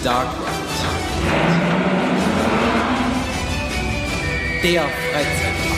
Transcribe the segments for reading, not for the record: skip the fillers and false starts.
Dark Ride. Der Freizeitpark.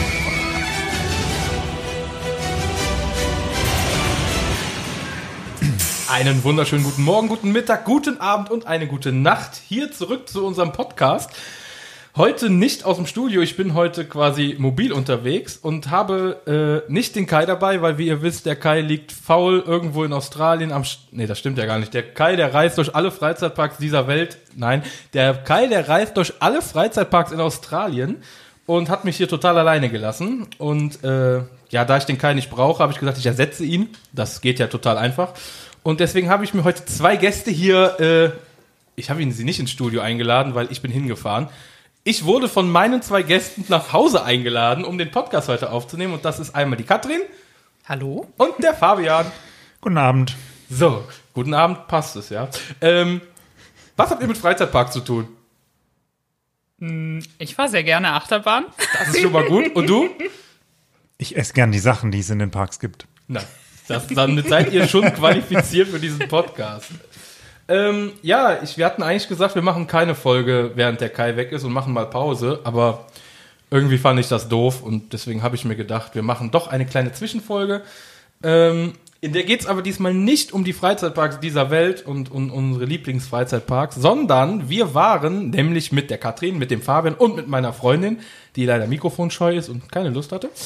Einen wunderschönen guten Morgen, guten Mittag, guten Abend und eine gute Nacht. Hier zurück zu unserem Podcast. Heute nicht aus dem Studio, ich bin heute quasi mobil unterwegs und habe nicht den Kai dabei, weil wie ihr wisst, der Kai liegt faul irgendwo in Australien Nee, das stimmt ja gar nicht. Der Kai, der reist durch alle Freizeitparks dieser Welt. Nein, der Kai, der reist durch alle Freizeitparks in Australien und hat mich hier total alleine gelassen. Und ja, da ich den Kai nicht brauche, habe ich gesagt, ich ersetze ihn. Das geht ja total einfach. Und deswegen habe ich mir heute zwei Gäste hier, ich habe sie nicht ins Studio eingeladen, weil ich bin hingefahren. Ich wurde von meinen zwei Gästen nach Hause eingeladen, um den Podcast heute aufzunehmen. Und das ist einmal die Katrin. Hallo. Und der Fabian. Guten Abend. So, guten Abend, passt es, ja. Was habt ihr mit Freizeitpark zu tun? Ich fahre sehr gerne Achterbahn. Das ist schon mal gut. Und du? Ich esse gern die Sachen, die es in den Parks gibt. Na, dann seid ihr schon qualifiziert für diesen Podcast. Ja, wir hatten eigentlich gesagt, wir machen keine Folge, während der Kai weg ist und machen mal Pause, aber irgendwie fand ich das doof und deswegen habe ich mir gedacht, wir machen doch eine kleine Zwischenfolge. In der geht's aber diesmal nicht um die Freizeitparks dieser Welt und unsere Lieblingsfreizeitparks, sondern wir waren nämlich mit der Katrin, mit dem Fabian und mit meiner Freundin, die leider mikrofonscheu ist und keine Lust hatte,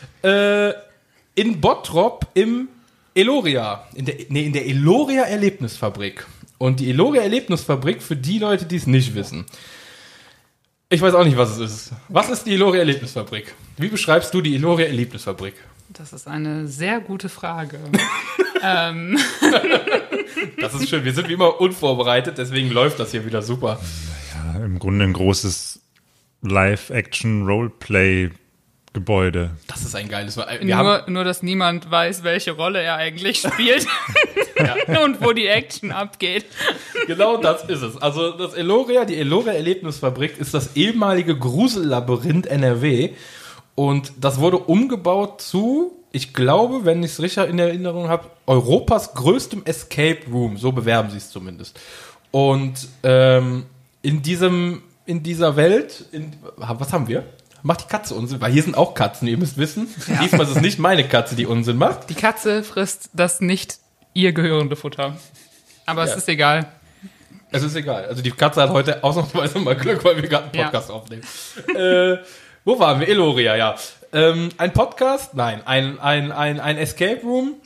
in Bottrop im Eloria, in der Eloria Erlebnisfabrik. Und die Eloria Erlebnisfabrik, für die Leute, die es nicht wissen. Ich weiß auch nicht, was es ist. Was ist die Eloria Erlebnisfabrik? Wie beschreibst du die Eloria Erlebnisfabrik? Das ist eine sehr gute Frage. Das ist schön. Wir sind wie immer unvorbereitet, deswegen läuft das hier wieder super. Ja, im Grunde ein großes Live-Action-Roleplay-Gebäude. Das ist ein geiles... Nur, dass niemand weiß, welche Rolle er eigentlich spielt und wo die Action abgeht. Genau das ist es. Also die Eloria Erlebnisfabrik ist das ehemalige Grusellabyrinth NRW und das wurde umgebaut zu, ich glaube, wenn ich es richtig in Erinnerung habe, Europas größtem Escape Room. So bewerben sie es zumindest. Und in dieser Welt, was haben wir? Macht die Katze Unsinn? Weil hier sind auch Katzen, ihr müsst wissen. Ja. Diesmal ist es nicht meine Katze, die Unsinn macht. Die Katze frisst das nicht ihr gehörende Futter. Aber es ist egal. Es ist egal. Also die Katze hat heute ausnahmsweise mal Glück, weil wir gerade einen Podcast aufnehmen. Wo waren wir? Eloria, ja. Ein Podcast? Nein. Ein Escape Room.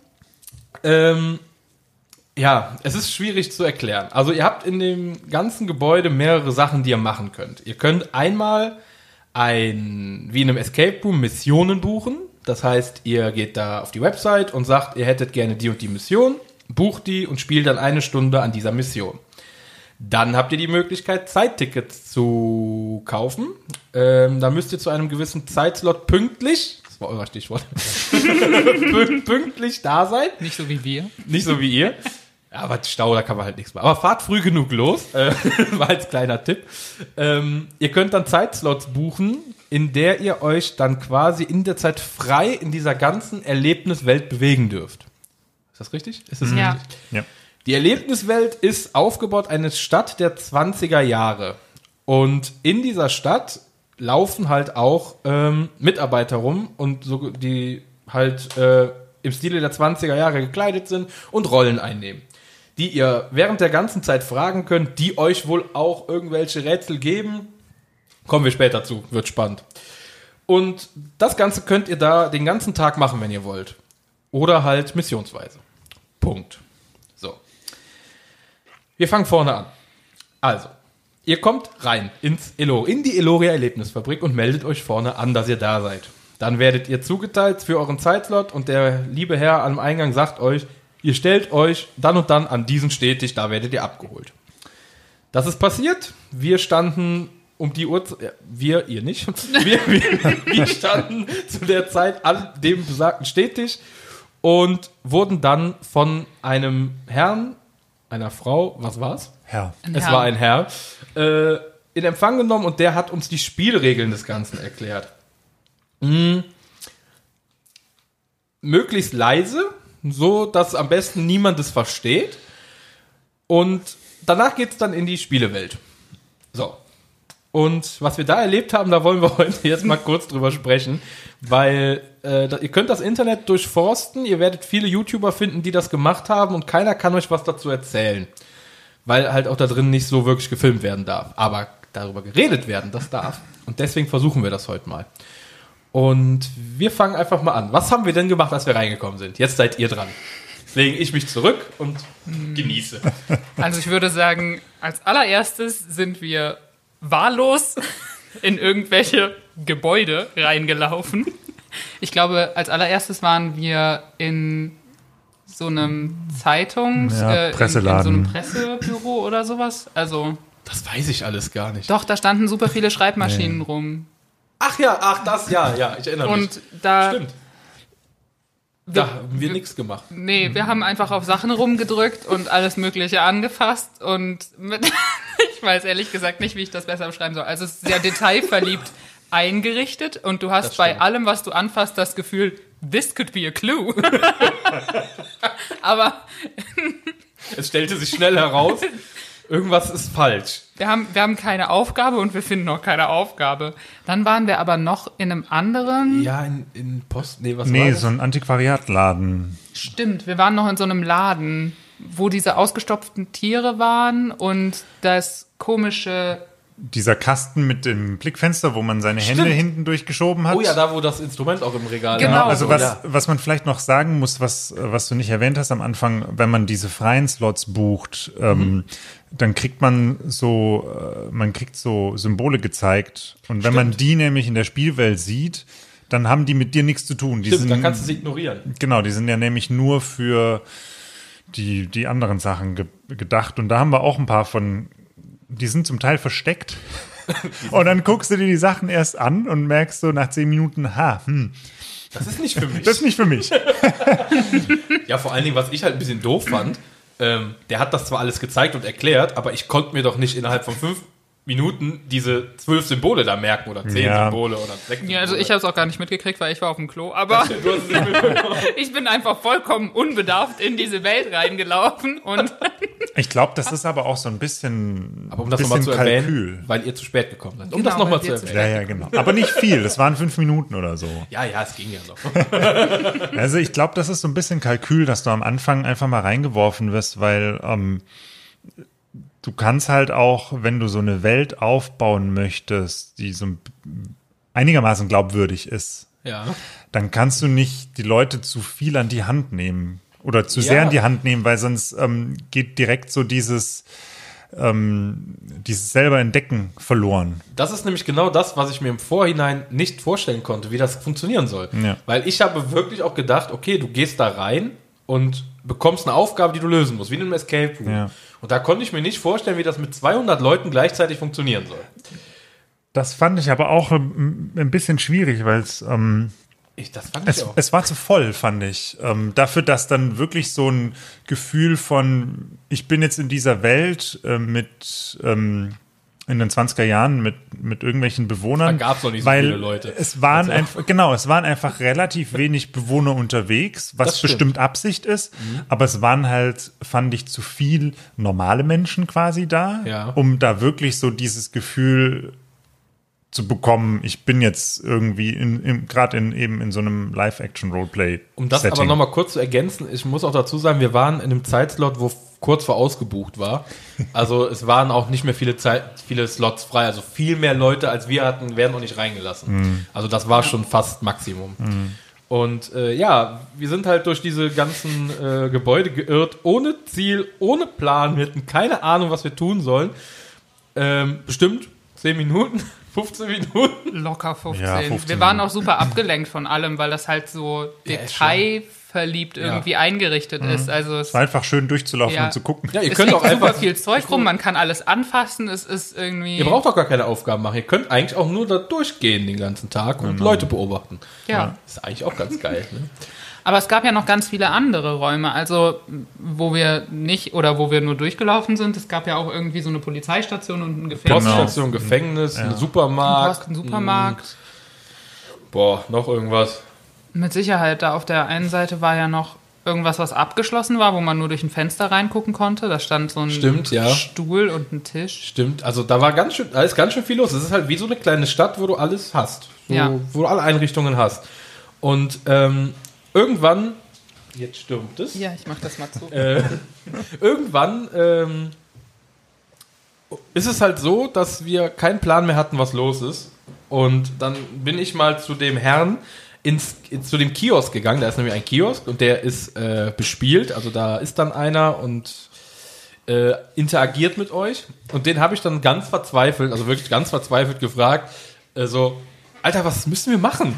Ja, es ist schwierig zu erklären. Also ihr habt in dem ganzen Gebäude mehrere Sachen, die ihr machen könnt. Ihr könnt einmal wie in einem Escape Room Missionen buchen. Das heißt, ihr geht da auf die Website und sagt, ihr hättet gerne die und die Mission, bucht die und spielt dann 1 Stunde an dieser Mission. Dann habt ihr die Möglichkeit, Zeittickets zu kaufen. Da müsst ihr zu einem gewissen Zeitslot pünktlich, das war euer Stichwort, pünktlich da sein. Nicht so wie wir. Nicht so wie ihr. Ja, aber Stau, da kann man halt nichts machen. Aber fahrt früh genug los, war als kleiner Tipp. Ihr könnt dann Zeitslots buchen, in der ihr euch dann quasi in der Zeit frei in dieser ganzen Erlebniswelt bewegen dürft. Ist das richtig? Ist das Ja. richtig? Ja. Die Erlebniswelt ist aufgebaut eine Stadt der 20er Jahre. Und in dieser Stadt laufen halt auch Mitarbeiter rum und so, die halt im Stile der 20er Jahre gekleidet sind und Rollen einnehmen, die ihr während der ganzen Zeit fragen könnt, die euch wohl auch irgendwelche Rätsel geben. Kommen wir später zu, wird spannend. Und das Ganze könnt ihr da den ganzen Tag machen, wenn ihr wollt. Oder halt missionsweise. Punkt. So. Wir fangen vorne an. Also, ihr kommt rein in die Eloria Erlebnisfabrik und meldet euch vorne an, dass ihr da seid. Dann werdet ihr zugeteilt für euren Zeitslot und der liebe Herr am Eingang sagt euch, ihr stellt euch dann und dann an diesen Stehtisch, da werdet ihr abgeholt. Das ist passiert. Wir standen um die Uhrzeit, ihr nicht, wir standen zu der Zeit an dem besagten Stehtisch und wurden dann von einem Herrn, einer Frau, was war's? Herr. Es war ein Herr, in Empfang genommen und der hat uns die Spielregeln des Ganzen erklärt. Möglichst leise, so dass am besten niemand es versteht. Und danach geht's dann in die Spielewelt. So. Und was wir da erlebt haben, da wollen wir heute jetzt mal kurz drüber sprechen, weil ihr könnt das Internet durchforsten, ihr werdet viele YouTuber finden, die das gemacht haben und keiner kann euch was dazu erzählen, weil halt auch da drin nicht so wirklich gefilmt werden darf. Aber darüber geredet werden, das darf. Und deswegen versuchen wir das heute mal. Und wir fangen einfach mal an. Was haben wir denn gemacht, als wir reingekommen sind? Jetzt seid ihr dran. Jetzt lege ich mich zurück und genieße. Also ich würde sagen, als allererstes sind wir wahllos in irgendwelche Gebäude reingelaufen. Ich glaube, als allererstes waren wir in so einem Presseladen. in so einem Pressebüro oder sowas. Also Das weiß ich alles gar nicht. doch, da standen super viele Schreibmaschinen rum. Ach ja, ich erinnere mich. Und da Stimmt. Da haben wir nichts gemacht. Nee, wir haben einfach auf Sachen rumgedrückt und alles Mögliche angefasst und ich weiß ehrlich gesagt nicht, wie ich das besser beschreiben soll. Also es ist sehr detailverliebt eingerichtet und du hast bei allem, was du anfasst, das Gefühl, this could be a clue. Aber Es stellte sich schnell heraus, irgendwas ist falsch. wir haben keine Aufgabe und wir finden auch keine Aufgabe. Dann waren wir aber noch in einem anderen. Ja, in Post. Nee, was war Nee, das? so ein Antiquariatladen. Stimmt, wir waren noch in so einem Laden, wo diese ausgestopften Tiere waren und das komische. Dieser Kasten mit dem Blickfenster, wo man seine Hände Stimmt. hinten durchgeschoben hat. Oh ja, da wo das Instrument auch im Regal Genau. war. Also so, was man vielleicht noch sagen muss, was du nicht erwähnt hast am Anfang, wenn man diese freien Slots bucht, dann kriegt man so Symbole gezeigt. Und wenn man die nämlich in der Spielwelt sieht, dann haben die mit dir nichts zu tun. Die Stimmt, dann kannst du sie ignorieren. Genau, die sind ja nämlich nur für die anderen Sachen gedacht. Und da haben wir auch ein paar von, die sind zum Teil versteckt. Und dann guckst du dir die Sachen erst an und merkst so nach 10 Minuten, Das ist nicht für mich. das ist nicht für mich. Ja, vor allen Dingen, was ich halt ein bisschen doof fand, der hat das zwar alles gezeigt und erklärt, aber ich konnte mir doch nicht innerhalb von 5 Minuten diese 12 Symbole da merken oder 10 Ja. Symbole oder 6 Symbole. Ja, also ich habe es auch gar nicht mitgekriegt, weil ich war auf dem Klo, aber Du hast es nicht mitbekommen. ich bin einfach vollkommen unbedarft in diese Welt reingelaufen und Ich glaube, das ist aber auch so ein bisschen, Aber um das nochmal zu erwähnen, Kalkül. weil ihr zu spät gekommen seid. Um Genau, das nochmal weil zu wir zu erwähnen. Ja, genau. Aber nicht viel. Das waren 5 Minuten oder so. Ja, es ging ja noch. Also ich glaube, das ist so ein bisschen Kalkül, dass du am Anfang einfach mal reingeworfen wirst, weil du kannst halt auch, wenn du so eine Welt aufbauen möchtest, die so einigermaßen glaubwürdig ist, Ja. dann kannst du nicht die Leute zu viel an die Hand nehmen oder zu sehr an die Hand nehmen, weil sonst geht direkt so dieses selber Entdecken verloren. Das ist nämlich genau das, was ich mir im Vorhinein nicht vorstellen konnte, wie das funktionieren soll. Ja. Weil ich habe wirklich auch gedacht, okay, du gehst da rein und bekommst eine Aufgabe, die du lösen musst, wie in einem Escape Room. Ja. Und da konnte ich mir nicht vorstellen, wie das mit 200 Leuten gleichzeitig funktionieren soll. Das fand ich aber auch ein bisschen schwierig, weil Das fand ich auch. es war zu voll, fand ich. Dafür, dass dann wirklich so ein Gefühl von, ich bin jetzt in dieser Welt in den 20er Jahren mit irgendwelchen Bewohnern. Da gab's noch nicht so weil viele Leute. Es waren einfach relativ wenig Bewohner unterwegs, was Das stimmt. bestimmt Absicht ist. Aber es waren halt, fand ich, zu viel normale Menschen quasi da, Ja. um da wirklich so dieses Gefühl zu bekommen, ich bin jetzt irgendwie gerade in so einem Live-Action-Roleplay. Um das aber nochmal kurz zu ergänzen, ich muss auch dazu sagen, wir waren in einem Zeitslot, wo kurz vor ausgebucht war. Also es waren auch nicht mehr viele Slots frei. Also viel mehr Leute, als wir hatten, werden auch nicht reingelassen. Also das war schon fast Maximum. Und wir sind halt durch diese ganzen Gebäude geirrt, ohne Ziel, ohne Plan. Wir hatten keine Ahnung, was wir tun sollen. Bestimmt 10 Minuten. 15 Minuten. locker 15. Ja, 15 Wir waren auch super abgelenkt von allem, weil das halt so detailverliebt irgendwie eingerichtet ist. Also es Es war einfach schön durchzulaufen Ja. und zu gucken. Ja, ihr es könnt liegt auch einfach. super viel Zeug rum, man kann alles anfassen, es ist irgendwie. Ihr braucht auch gar keine Aufgaben machen. Ihr könnt eigentlich auch nur da durchgehen den ganzen Tag und Leute beobachten. ja. Das ist eigentlich auch ganz geil. Ne? Aber es gab ja noch ganz viele andere Räume, also wo wir nicht oder wo wir nur durchgelaufen sind. Es gab ja auch irgendwie so eine Polizeistation und ein Gefängnis. Poststation, Gefängnis, ein Supermarkt. Ein Supermarkt. Boah, noch irgendwas. Mit Sicherheit, da auf der einen Seite war ja noch irgendwas, was abgeschlossen war, wo man nur durch ein Fenster reingucken konnte. Da stand so ein Stimmt, ja. Stuhl und ein Tisch. Stimmt, also da ist ganz schön viel los. Es ist halt wie so eine kleine Stadt, wo du alles hast. Wo du alle Einrichtungen hast. Und irgendwann, jetzt stürmt es. Ja, ich mach das mal zu. Irgendwann ist es halt so, dass wir keinen Plan mehr hatten, was los ist. Und dann bin ich mal zu dem Herrn zu dem Kiosk gegangen. Da ist nämlich ein Kiosk und der ist bespielt. Also da ist dann einer und interagiert mit euch. Und den habe ich dann ganz verzweifelt, also wirklich ganz verzweifelt gefragt, Alter, was müssen wir machen?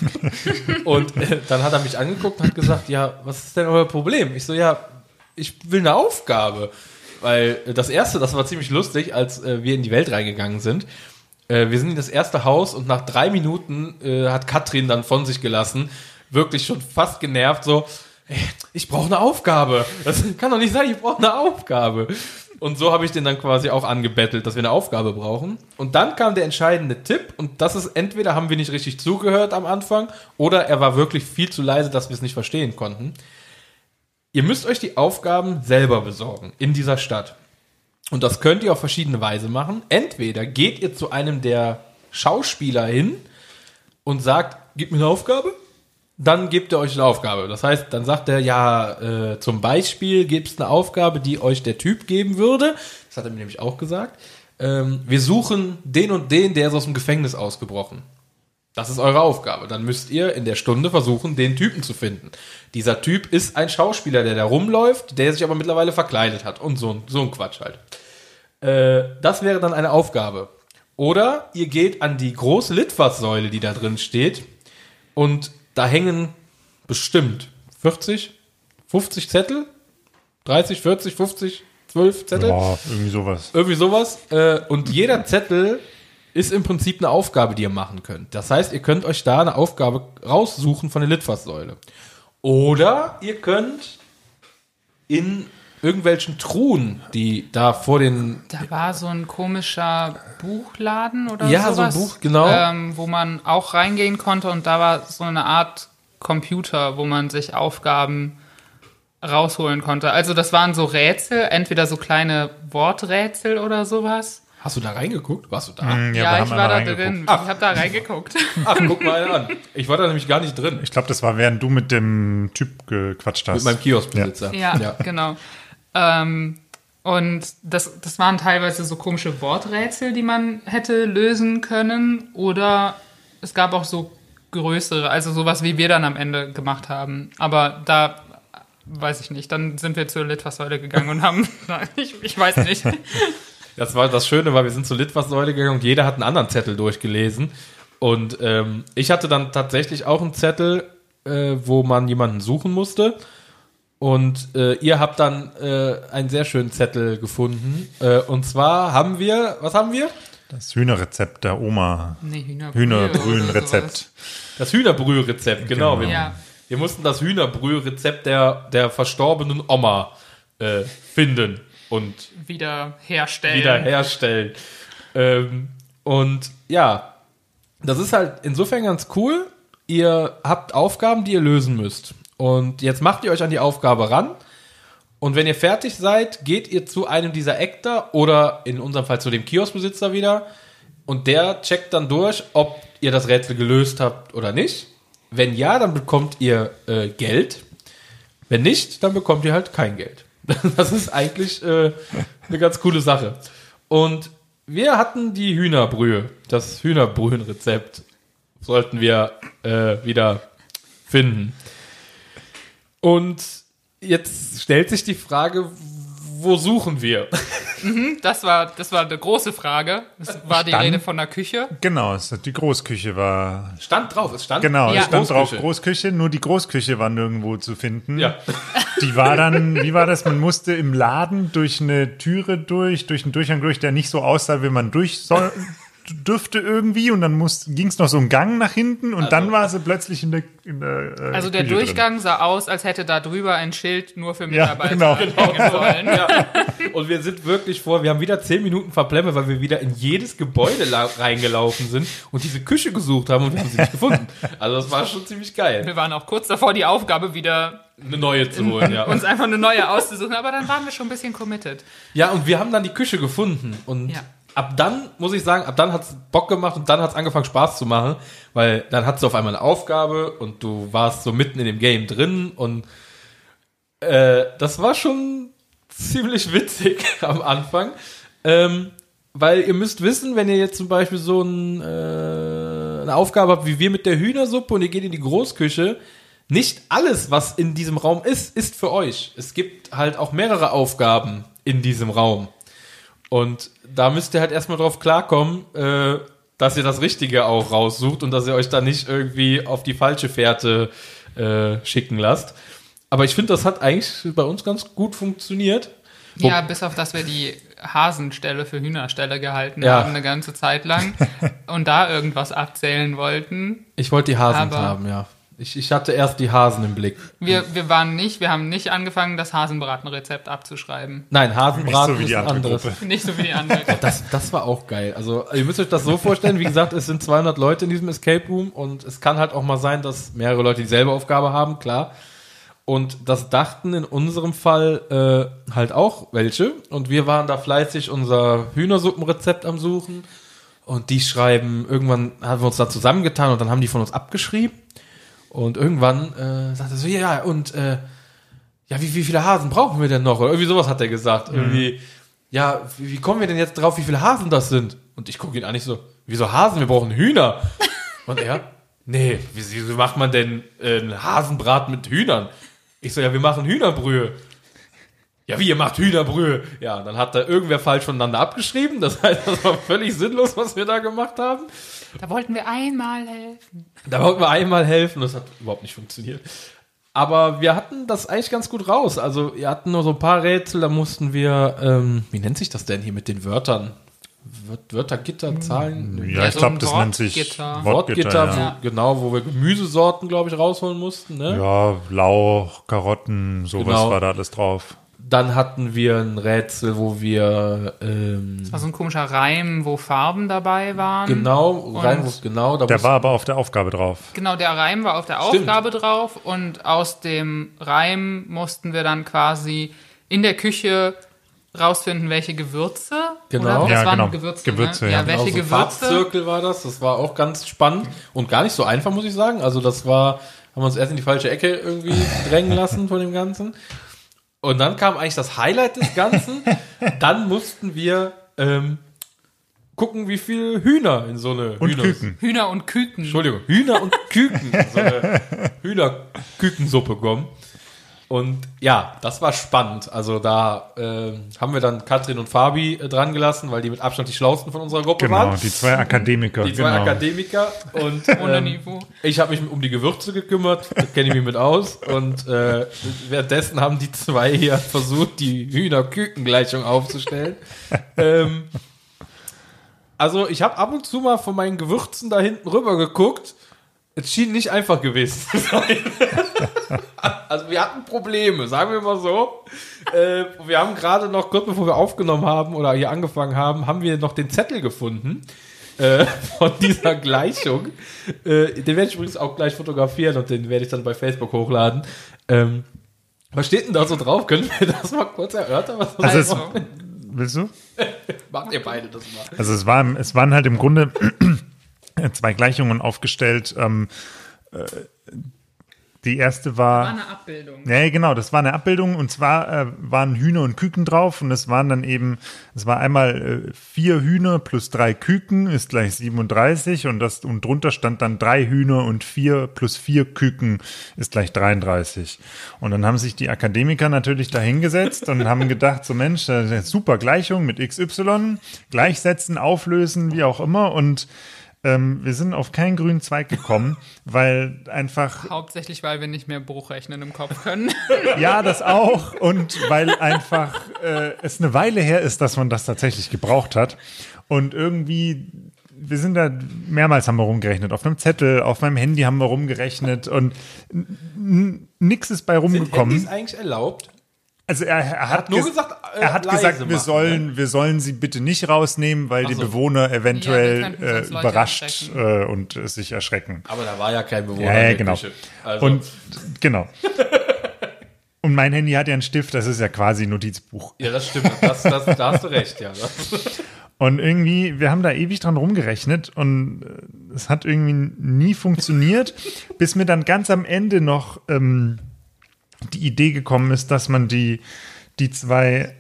Und dann hat er mich angeguckt und hat gesagt, ja, was ist denn euer Problem? Ich so, ja, ich will eine Aufgabe. Weil das war ziemlich lustig, als wir in die Welt reingegangen sind. Wir sind in das erste Haus und nach 3 Minuten hat Katrin dann von sich gelassen, wirklich schon fast genervt, so, hey, ich brauche eine Aufgabe. Das kann doch nicht sein, ich brauche eine Aufgabe. Und so habe ich den dann quasi auch angebettelt, dass wir eine Aufgabe brauchen. Und dann kam der entscheidende Tipp und das ist, entweder haben wir nicht richtig zugehört am Anfang oder er war wirklich viel zu leise, dass wir es nicht verstehen konnten. Ihr müsst euch die Aufgaben selber besorgen in dieser Stadt. Und das könnt ihr auf verschiedene Weise machen. Entweder geht ihr zu einem der Schauspieler hin und sagt, gib mir eine Aufgabe. Dann gebt er euch eine Aufgabe. Das heißt, dann sagt er, ja, zum Beispiel gibt es eine Aufgabe, die euch der Typ geben würde. Das hat er mir nämlich auch gesagt. Wir suchen den und den, der ist aus dem Gefängnis ausgebrochen. Das ist eure Aufgabe. Dann müsst ihr in der Stunde versuchen, den Typen zu finden. Dieser Typ ist ein Schauspieler, der da rumläuft, der sich aber mittlerweile verkleidet hat. Und so ein Quatsch halt. Das wäre dann eine Aufgabe. Oder ihr geht an die große Litfaßsäule, die da drin steht. Und da hängen bestimmt 40, 50 Zettel. 30, 40, 50, 12 Zettel. Ja, irgendwie sowas. Und jeder Zettel ist im Prinzip eine Aufgabe, die ihr machen könnt. Das heißt, ihr könnt euch da eine Aufgabe raussuchen von der Litfaßsäule. Oder ihr könnt in irgendwelchen Truhen, die da vor den... Da war so ein komischer Buchladen oder ja, sowas. So ein Buch, genau. Wo man auch reingehen konnte und da war so eine Art Computer, wo man sich Aufgaben rausholen konnte. Also das waren so Rätsel, entweder so kleine Worträtsel oder sowas. Hast du da reingeguckt? Warst du da? Ja, ich war da drin. Ich habe da reingeguckt. Ach, guck mal an. Ich war da nämlich gar nicht drin. Ich glaube, das war, während du mit dem Typ gequatscht hast. Mit meinem Kioskbesitzer. Ja, genau. Und das waren teilweise so komische Worträtsel, die man hätte lösen können. Oder es gab auch so größere, also sowas, wie wir dann am Ende gemacht haben. Aber da, weiß ich nicht, dann sind wir zur Litfaßsäule gegangen und haben, ich weiß nicht. Das Schöne war, wir sind zur Litfaßsäule gegangen und jeder hat einen anderen Zettel durchgelesen. Und ich hatte dann tatsächlich auch einen Zettel, wo man jemanden suchen musste. Und ihr habt dann einen sehr schönen Zettel gefunden. Und zwar was haben wir? Das Hühnerrezept der Oma. Nee, Hühnerbrühenrezept. Das Hühnerbrührezept, genau. Genau. Wir mussten das Hühnerbrührezept der verstorbenen Oma finden und wiederherstellen. Und ja, das ist halt insofern ganz cool. Ihr habt Aufgaben, die ihr lösen müsst. Und jetzt macht ihr euch an die Aufgabe ran. Und wenn ihr fertig seid, geht ihr zu einem dieser Actor oder in unserem Fall zu dem Kioskbesitzer wieder. Und der checkt dann durch, ob ihr das Rätsel gelöst habt oder nicht. Wenn ja, dann bekommt ihr Geld. Wenn nicht, dann bekommt ihr halt kein Geld. Das ist eigentlich eine ganz coole Sache. Und wir hatten die Hühnerbrühe. Das Hühnerbrühenrezept sollten wir wieder finden. Und jetzt stellt sich die Frage, wo suchen wir? Das war eine große Frage. Es war die Rede von der Küche. Genau, die Großküche war... Stand drauf, es stand Genau, ja. es stand drauf Großküche. Großküche, nur die Großküche war nirgendwo zu finden. Ja. Die war dann, wie war das, man musste im Laden durch eine Türe durch einen Durchgang durch, der nicht so aussah, wie man durch dürfte irgendwie und dann ging es noch so einen Gang nach hinten und dann war sie plötzlich in der Also der Küche Durchgang sah aus, als hätte da drüber ein Schild nur für Ja, Mitarbeiter genau. hängen sollen. Ja. Und wir sind wirklich wir haben wieder 10 Minuten verplemmert, weil wir wieder in jedes Gebäude reingelaufen sind und diese Küche gesucht haben und wir haben sie nicht gefunden. Also das war schon ziemlich geil. Wir waren auch kurz davor, die Aufgabe wieder Eine neue zu holen, ja. uns einfach eine neue auszusuchen, aber dann waren wir schon ein bisschen committed. Ja, und wir haben dann die Küche gefunden und Ja. ab dann, muss ich sagen, ab dann hat's Bock gemacht und dann hat's angefangen Spaß zu machen, weil dann hattest du auf einmal eine Aufgabe und du warst so mitten in dem Game drin und das war schon ziemlich witzig am Anfang, weil ihr müsst wissen, wenn ihr jetzt zum Beispiel so eine Aufgabe habt, wie wir mit der Hühnersuppe und ihr geht in die Großküche, nicht alles, was in diesem Raum ist für euch. Es gibt halt auch mehrere Aufgaben in diesem Raum. Und da müsst ihr halt erstmal drauf klarkommen, dass ihr das Richtige auch raussucht und dass ihr euch da nicht irgendwie auf die falsche Fährte schicken lasst. Aber ich finde, das hat eigentlich bei uns ganz gut funktioniert. Ja, bis auf, dass wir die Hasenstelle für Hühnerstelle gehalten Ja. haben eine ganze Zeit lang und da irgendwas abzählen wollten. Ich wollte die Hasen Aber- haben, ja. Ich hatte erst die Hasen im Blick. Wir haben nicht angefangen, das Hasenbratenrezept abzuschreiben. Nein, Hasenbraten Nicht so wie die ist ein andere anderes. Gruppe. Nicht so wie die andere. Das war auch geil. Also ihr müsst euch das so vorstellen, wie gesagt, es sind 200 Leute in diesem Escape Room und es kann halt auch mal sein, dass mehrere Leute dieselbe Aufgabe haben, klar. Und das dachten in unserem Fall halt auch welche. Und wir waren da fleißig unser Hühnersuppenrezept am Suchen. Und die schreiben, irgendwann haben wir uns da zusammengetan und dann haben die von uns abgeschrieben. Und irgendwann sagte er so, ja, und ja, wie viele Hasen brauchen wir denn noch? Oder irgendwie sowas hat er gesagt. Irgendwie, ja, wie kommen wir denn jetzt drauf, wie viele Hasen das sind? Und ich gucke ihn an, nicht so, wieso Hasen? Wir brauchen Hühner. Und er, nee, wieso macht man denn einen Hasenbraten mit Hühnern? Ich so, ja, wir machen Hühnerbrühe. Ja, wie, ihr macht Hühnerbrühe? Ja, dann hat da irgendwer falsch voneinander abgeschrieben. Das heißt, das war völlig sinnlos, was wir da gemacht haben. Da wollten wir einmal helfen. Da wollten wir einmal helfen, das hat überhaupt nicht funktioniert. Aber wir hatten das eigentlich ganz gut raus. Also wir hatten nur so ein paar Rätsel, da mussten wir, wie nennt sich das denn hier mit den Wörtern? Wörtergitter, Zahlen? Ja, ich so glaube, ein das nennt sich Wortgitter. Wortgitter, ja. genau, wo wir Gemüsesorten, glaube ich, rausholen mussten. Ne? Ja, Lauch, Karotten, sowas Genau. war da alles drauf. Dann hatten wir ein Rätsel, wo wir Das war so ein komischer Reim, wo Farben dabei waren. genau, da Der war aber auf der Aufgabe drauf. Genau, der Reim war auf der Stimmt. Aufgabe drauf und aus dem Reim mussten wir dann quasi in der Küche rausfinden, welche Gewürze. Genau. Oder? Das Ja, waren genau. Gewürze. Gewürze, ne? ja. Ja, welche Genau, so Gewürze. Farbzirkel war das war auch ganz spannend und gar nicht so einfach, muss ich sagen. Also das haben wir uns erst in die falsche Ecke irgendwie drängen lassen von dem Ganzen. Und dann kam eigentlich das Highlight des Ganzen. Dann mussten wir gucken, wie viele Hühner in so eine Und Küken. Hühner und Küken. Entschuldigung, Hühner und Küken. So eine Hühnerkükensuppe kommen. Und ja, das war spannend. Also da haben wir dann Katrin und Fabi dran gelassen, weil die mit Abstand die schlausten von unserer Gruppe Genau, waren. die zwei Akademiker. Die zwei genau. Akademiker. Und Ohne Niveau. ich habe mich um die Gewürze gekümmert, da kenne ich mich mit aus. Und währenddessen haben die zwei hier versucht, die Hühner-Küken-Gleichung aufzustellen. Also ich habe ab und zu mal von meinen Gewürzen da hinten rüber geguckt. Es schien nicht einfach gewesen zu sein. Also wir hatten Probleme, sagen wir mal so. Wir haben gerade noch, kurz bevor wir aufgenommen haben oder hier angefangen haben wir noch den Zettel gefunden von dieser Gleichung. Den werde ich übrigens auch gleich fotografieren und den werde ich dann bei Facebook hochladen. Was steht denn da so drauf? Können wir das mal kurz erörtern? Was das Also heißt? Willst du? Macht ihr beide das mal. Also es waren halt im Grunde zwei Gleichungen aufgestellt. Die erste War war, eine Abbildung. ja genau, das war eine Abbildung und zwar waren Hühner und Küken drauf und es waren dann eben, es war einmal 4 Hühner plus 3 Küken ist gleich 37 und drunter stand dann 3 Hühner und 4 plus 4 Küken ist gleich 33. Und dann haben sich die Akademiker natürlich da hingesetzt und haben gedacht, so Mensch, das ist eine super Gleichung mit XY, gleichsetzen, auflösen, wie auch immer und wir sind auf keinen grünen Zweig gekommen, weil einfach, Hauptsächlich, weil wir nicht mehr Bruchrechnen im Kopf können. ja, das auch und weil einfach es eine Weile her ist, dass man das tatsächlich gebraucht hat und irgendwie wir sind da mehrmals haben wir rumgerechnet. Auf einem Zettel, auf meinem Handy haben wir rumgerechnet und nix ist bei Sind rumgekommen. Handys eigentlich erlaubt? Also er hat nur ges- gesagt, er hat leise gesagt, machen, wir sollen sie bitte nicht rausnehmen, weil die so. Bewohner Ja, wir eventuell könnten sonst Leute überrascht erschrecken. und sich erschrecken. Aber da war ja kein Bewohner Ja, in der genau. Küche. Also, Und genau. Und mein Handy hat ja einen Stift, das ist ja quasi ein Notizbuch. ja, das stimmt. Da hast du recht, ja. Und irgendwie, wir haben da ewig dran rumgerechnet und es hat irgendwie nie funktioniert, bis mir dann ganz am Ende noch die Idee gekommen ist, dass man die zwei,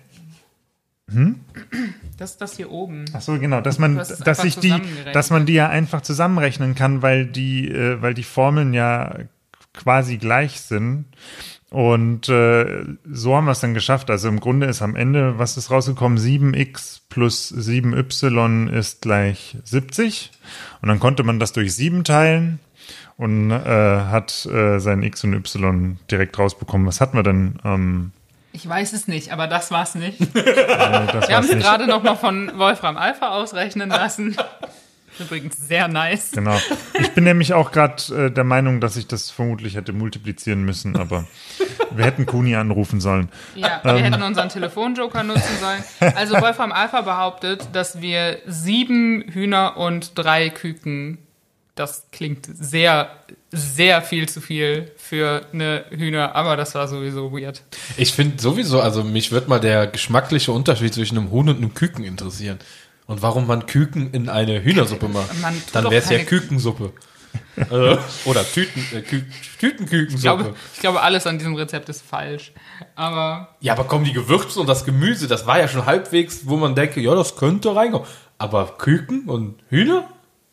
Das ist das hier oben. ach so genau, dass man, Du hast es dass einfach ich die, zusammengerechnet. dass man die ja einfach zusammenrechnen kann, weil die Formeln ja quasi gleich sind. Und so haben wir es dann geschafft. Also im Grunde ist am Ende, was ist rausgekommen? 7x plus 7y ist gleich 70. Und dann konnte man das durch 7 teilen und hat sein x und y direkt rausbekommen. Was hatten wir denn? Ich weiß es nicht, aber das war's nicht. Das Wir haben war's es nicht. gerade noch mal von Wolfram Alpha ausrechnen lassen. Übrigens sehr nice. Genau. Ich bin nämlich auch gerade der Meinung, dass ich das vermutlich hätte multiplizieren müssen, aber wir hätten Kuni anrufen sollen. Ja, wir hätten unseren Telefonjoker nutzen sollen. Also Wolfram Alpha behauptet, dass wir 7 Hühner und 3 Küken, das klingt sehr, sehr viel zu viel für eine Hühner, aber das war sowieso weird. Ich finde sowieso, also mich wird mal der geschmackliche Unterschied zwischen einem Huhn und einem Küken interessieren. Und warum man Küken in eine Hühnersuppe macht. Man tut Dann doch wäre es ja keine- Kükensuppe. Oder Tütenkükensuppe. Ich glaube, alles an diesem Rezept ist falsch. Aber Ja, aber komm, die Gewürze und das Gemüse, das war ja schon halbwegs, wo man denke, ja, das könnte reinkommen. Aber Küken und Hühner?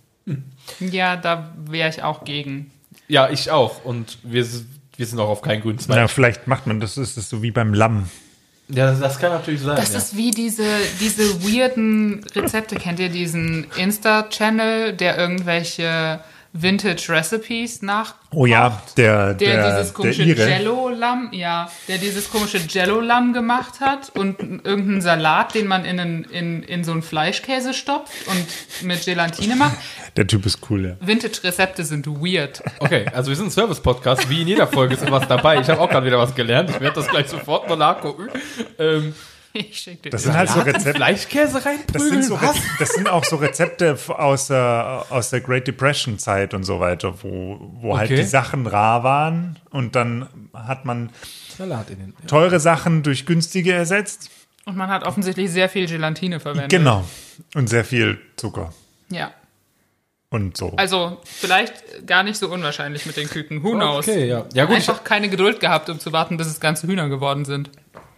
ja, da wäre ich auch gegen. Ja, ich auch. Und wir sind auch auf keinen grünen Zweig. Na, vielleicht macht man das, ist es so wie beim Lamm. Ja, das kann natürlich sein. Das ja. ist wie diese weirden Rezepte. Kennt ihr diesen Insta-Channel, der irgendwelche Vintage-Recipes nach Oh ja, der dieses komische Ire. Jello-Lamm, der dieses komische Jello-Lamm gemacht hat und irgendeinen Salat, den man in so einen Fleischkäse stopft und mit Gelatine macht. Der Typ ist cool, ja. Vintage-Rezepte sind weird. Okay, also wir sind ein Service-Podcast. Wie in jeder Folge ist was dabei. Ich habe auch gerade wieder was gelernt. Ich werde das gleich sofort mal nachgucken. Ich schick dir Das sind halt so Rezepte. Fleischkäse reinprügeln? Das sind auch so Rezepte aus der Great Depression Zeit und so weiter, wo halt Okay. die Sachen rar waren und dann hat man Salat in den... teure Sachen durch günstige ersetzt. Und man hat offensichtlich sehr viel Gelatine verwendet. Genau. Und sehr viel Zucker Ja. und so. Also vielleicht gar nicht so unwahrscheinlich mit den Küken. Who knows? Okay, ja. Ja gut, Einfach keine Geduld gehabt, um zu warten, bis es ganze Hühner geworden sind.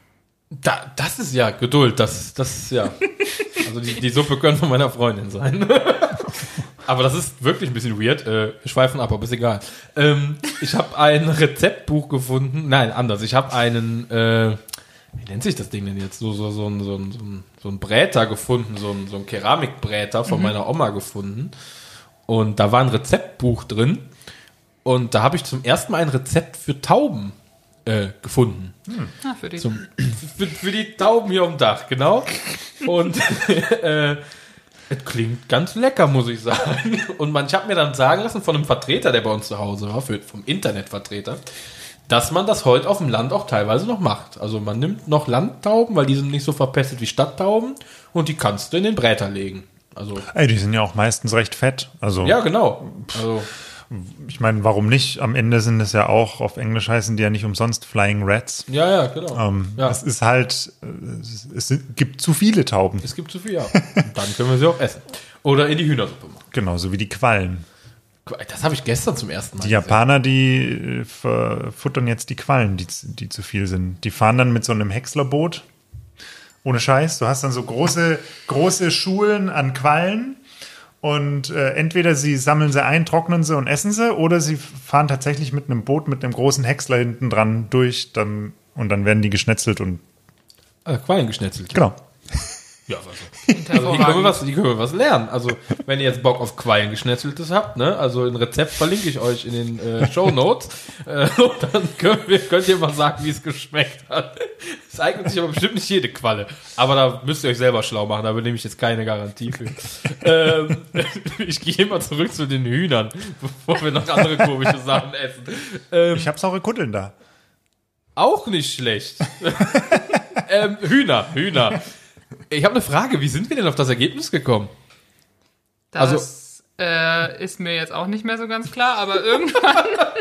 das ist ja Geduld. Das ist ja... Also die Suppe könnte von meiner Freundin sein. Aber das ist wirklich ein bisschen weird. Wir schweifen ab, aber ist egal. Ich habe ein Rezeptbuch gefunden. Nein, anders. Ich habe einen... wie nennt sich das Ding denn jetzt? So ein Bräter gefunden, so ein Keramikbräter von meiner Oma gefunden. Und da war ein Rezeptbuch drin. Und da habe ich zum ersten Mal ein Rezept für Tauben gefunden. Ah, für die. Für die Tauben hier auf dem Dach, genau. Und es klingt ganz lecker, muss ich sagen. Und ich habe mir dann sagen lassen von einem Vertreter, der bei uns zu Hause war, vom Internetvertreter, dass man das heute auf dem Land auch teilweise noch macht. Also man nimmt noch Landtauben, weil die sind nicht so verpestet wie Stadttauben und die kannst du in den Bräter legen. Also Ey, die sind ja auch meistens recht fett. Also ja, genau. Also ich meine, warum nicht? Am Ende sind es ja auch, auf Englisch heißen die ja nicht umsonst Flying Rats. ja, genau. Ja. Es ist halt, gibt zu viele Tauben. Es gibt zu viel, ja. Und dann können wir sie auch essen. Oder in die Hühnersuppe machen. Genauso wie die Quallen. Das habe ich gestern zum ersten Mal Die Japaner, die futtern jetzt die Quallen, die zu viel sind. Die fahren dann mit so einem Häckslerboot. Ohne Scheiß. Du hast dann so große Schulen an Quallen. Und entweder sie sammeln sie ein, trocknen sie und essen sie, oder sie fahren tatsächlich mit einem Boot mit einem großen Häcksler hinten dran durch, und dann werden die geschnetzelt und Quallen geschnetzelt. genau. Ja, also die können wir was lernen. Also, wenn ihr jetzt Bock auf Quallen geschnetzeltes habt, ne, also ein Rezept verlinke ich euch in den Shownotes, und dann könnt ihr mal sagen, wie es geschmeckt hat. Es eignet sich aber bestimmt nicht jede Qualle. Aber da müsst ihr euch selber schlau machen, da übernehme ich jetzt keine Garantie für. Ich gehe mal zurück zu den Hühnern, bevor wir noch andere komische Sachen essen. Ich hab saure Kutteln da. Auch nicht schlecht. Hühner. Ich habe eine Frage, wie sind wir denn auf das Ergebnis gekommen? Das ist mir jetzt auch nicht mehr so ganz klar, aber irgendwann...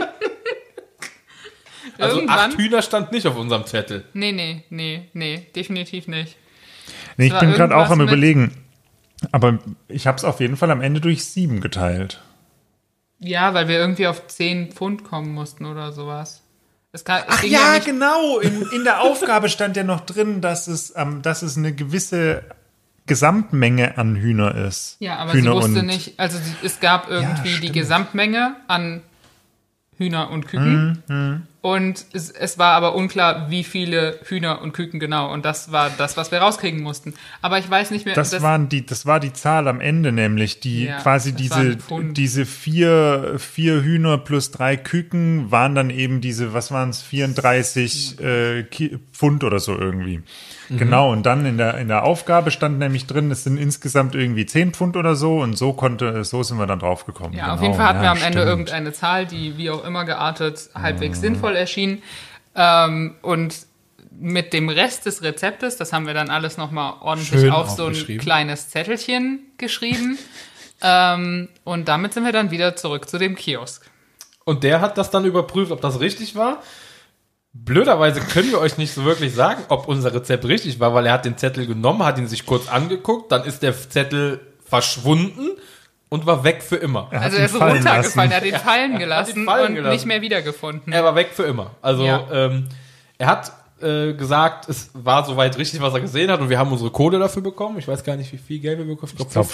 Also 8 Hühner stand nicht auf unserem Zettel. Nee, definitiv nicht. Nee, ich bin gerade auch am Überlegen. Aber ich habe es auf jeden Fall am Ende durch 7 geteilt. Ja, weil wir irgendwie auf 10 Pfund kommen mussten oder sowas. Ach ja, genau. In der Aufgabe stand ja noch drin, dass es eine gewisse Gesamtmenge an Hühner ist. Ja, aber sie wusste nicht, also es gab irgendwie die Gesamtmenge an Hühner und Küken. Und es war aber unklar, wie viele Hühner und Küken genau. Und das war das, was wir rauskriegen mussten. Aber ich weiß nicht mehr. Das war die Zahl am Ende, nämlich quasi diese 4 Hühner plus 3 Küken waren dann eben diese, was waren es, 34 Pfund oder so irgendwie. Genau, und dann in der Aufgabe stand nämlich drin, es sind insgesamt irgendwie 10 Pfund oder so, und so sind wir dann drauf gekommen. Ja, genau. Auf jeden Fall hatten wir am Ende irgendeine Zahl, die wie auch immer geartet halbwegs sinnvoll erschien. Und mit dem Rest des Rezeptes, das haben wir dann alles nochmal ordentlich schön auf so ein kleines Zettelchen geschrieben. Und damit sind wir dann wieder zurück zu dem Kiosk. Und der hat das dann überprüft, ob das richtig war. Blöderweise können wir euch nicht so wirklich sagen, ob unser Rezept richtig war, weil er hat den Zettel genommen, hat ihn sich kurz angeguckt, dann ist der Zettel verschwunden und war weg für immer. Also er ist runtergefallen, er hat ihn fallen gelassen und nicht mehr wiedergefunden. Er war weg für immer. Also ja. Er hat gesagt, es war soweit richtig, was er gesehen hat, und wir haben unsere Kohle dafür bekommen. Ich weiß gar nicht, wie viel Geld wir bekommen. Ich glaube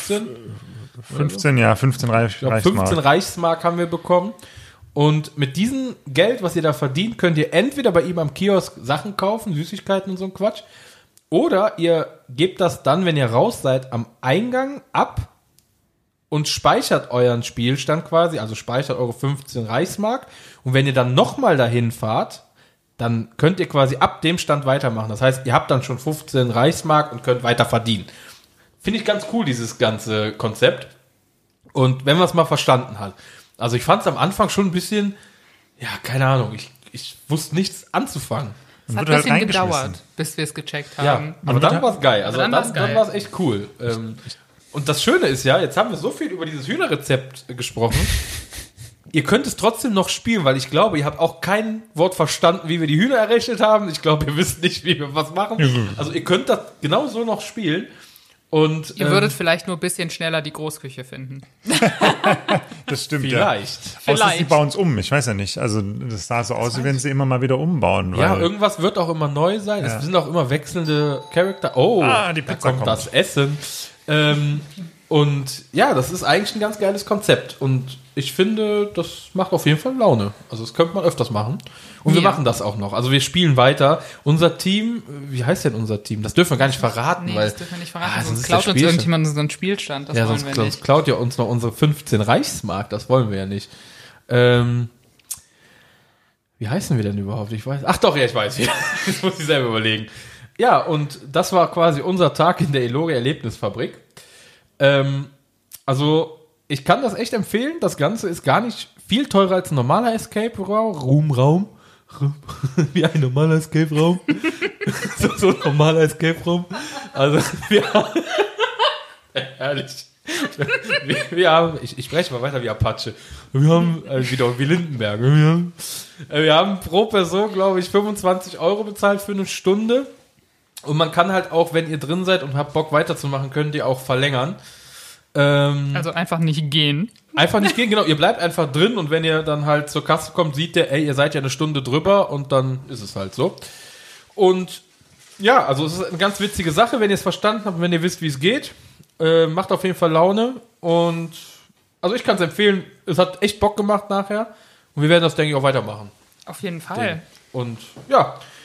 15 Reichsmark. 15 Reichsmark haben wir bekommen. Und mit diesem Geld, was ihr da verdient, könnt ihr entweder bei ihm am Kiosk Sachen kaufen, Süßigkeiten und so ein Quatsch, oder ihr gebt das dann, wenn ihr raus seid, am Eingang ab und speichert euren Spielstand quasi, also speichert eure 15 Reichsmark, und wenn ihr dann nochmal dahin fahrt, dann könnt ihr quasi ab dem Stand weitermachen. Das heißt, ihr habt dann schon 15 Reichsmark und könnt weiter verdienen. Finde ich ganz cool, dieses ganze Konzept. Und wenn man es mal verstanden hat. Also ich fand es am Anfang schon ein bisschen, ja, keine Ahnung, ich wusste nichts anzufangen. Es hat ein bisschen gedauert, bis wir es gecheckt haben. Ja, aber dann war es geil. Also dann war es echt cool. Und das Schöne ist ja, jetzt haben wir so viel über dieses Hühnerrezept gesprochen. Ihr könnt es trotzdem noch spielen, weil ich glaube, ihr habt auch kein Wort verstanden, wie wir die Hühner errechnet haben. Ich glaube, ihr wisst nicht, wie wir was machen. Also ihr könnt das genauso noch spielen. Und, ihr würdet vielleicht nur ein bisschen schneller die Großküche finden. Das stimmt, vielleicht. Ja. Außer sie bauen es um, ich weiß ja nicht. Also das sah so aus, wie wenn sie immer mal wieder umbauen. Ja, irgendwas wird auch immer neu sein. Ja. Es sind auch immer wechselnde Charakter. Oh, die Pizza kommt das Essen. Und ja, das ist eigentlich ein ganz geiles Konzept. Und ich finde, das macht auf jeden Fall Laune. Also das könnte man öfters machen. Und wir machen das auch noch. Also wir spielen weiter. Unser Team, wie heißt denn unser Team? Das dürfen wir gar nicht verraten. Nee, weil, das dürfen wir nicht verraten. Sonst klaut uns irgendjemand so einen Spielstand. Das wollen wir nicht. Sonst klaut ja uns noch unsere 15 Reichsmark. Das wollen wir ja nicht. Wie heißen wir denn überhaupt? Ich weiß. Ach doch, ja, ich weiß. Das muss ich selber überlegen. Ja, und das war quasi unser Tag in der Elori-Erlebnisfabrik. Also, ich kann das echt empfehlen. Das Ganze ist gar nicht viel teurer als ein normaler Escape-Raum. Wie ein normaler Escape-Raum. so ein normaler Escape-Raum. Also, wir haben... Herrlich. Wir haben, ich spreche mal weiter wie Apache. Wir haben, wieder wie Lindenberg. Wir haben pro Person, glaube ich, 25 € bezahlt für eine Stunde. Und man kann halt auch, wenn ihr drin seid und habt Bock weiterzumachen, könnt ihr auch verlängern. Also einfach nicht gehen. Einfach nicht gehen, genau. Ihr bleibt einfach drin, und wenn ihr dann halt zur Kasse kommt, sieht der, ihr seid ja eine Stunde drüber, und dann ist es halt so. Und ja, also es ist eine ganz witzige Sache, wenn ihr es verstanden habt und wenn ihr wisst, wie es geht. Macht auf jeden Fall Laune, und also ich kann es empfehlen. Es hat echt Bock gemacht nachher, und wir werden das, denke ich, auch weitermachen. Auf jeden Fall. Und ja,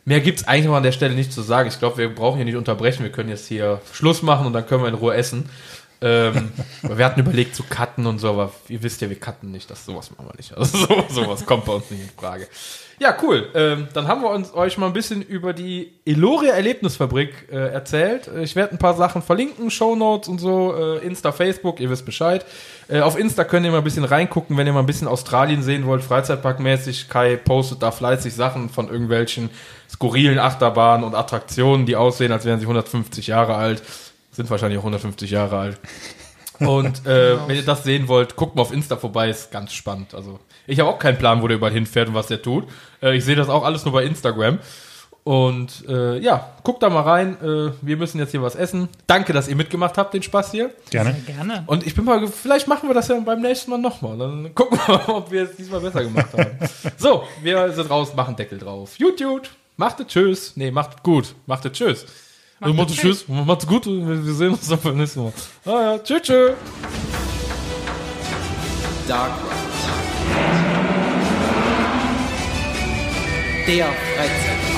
Mehr gibt's eigentlich noch an der Stelle nicht zu sagen. Ich glaube, wir brauchen hier nicht unterbrechen. Wir können jetzt hier Schluss machen und dann können wir in Ruhe essen. Wir hatten überlegt zu cutten und so, aber ihr wisst ja, wir cutten nicht. Sowas machen wir nicht. Also sowas kommt bei uns nicht in Frage. Ja, cool. Dann haben wir euch mal ein bisschen über die Eloria Erlebnisfabrik erzählt. Ich werde ein paar Sachen verlinken, Shownotes und so, Insta, Facebook, ihr wisst Bescheid. Auf Insta könnt ihr mal ein bisschen reingucken, wenn ihr mal ein bisschen Australien sehen wollt, freizeitparkmäßig. Kai postet da fleißig Sachen von irgendwelchen skurrilen Achterbahnen und Attraktionen, die aussehen, als wären sie 150 Jahre alt. Sind wahrscheinlich auch 150 Jahre alt. Und wenn ihr das sehen wollt, guckt mal auf Insta vorbei, ist ganz spannend. Also ich habe auch keinen Plan, wo der überall hinfährt und was der tut. Ich sehe das auch alles nur bei Instagram. Und ja, guckt da mal rein. Wir müssen jetzt hier was essen. Danke, dass ihr mitgemacht habt, den Spaß hier. Gerne. Sehr gerne. Und ich bin mal, vielleicht machen wir das ja beim nächsten Mal nochmal. Dann gucken wir mal, ob wir es diesmal besser gemacht haben. So, wir sind raus, machen Deckel drauf. YouTube, macht es tschüss. Nee, macht es gut. Macht es tschüss. Macht es tschüss. Macht's gut. Wir sehen uns dann beim nächsten Mal. Ja, tschüss, tschüss. Dark Ride. Der Freizeitpark.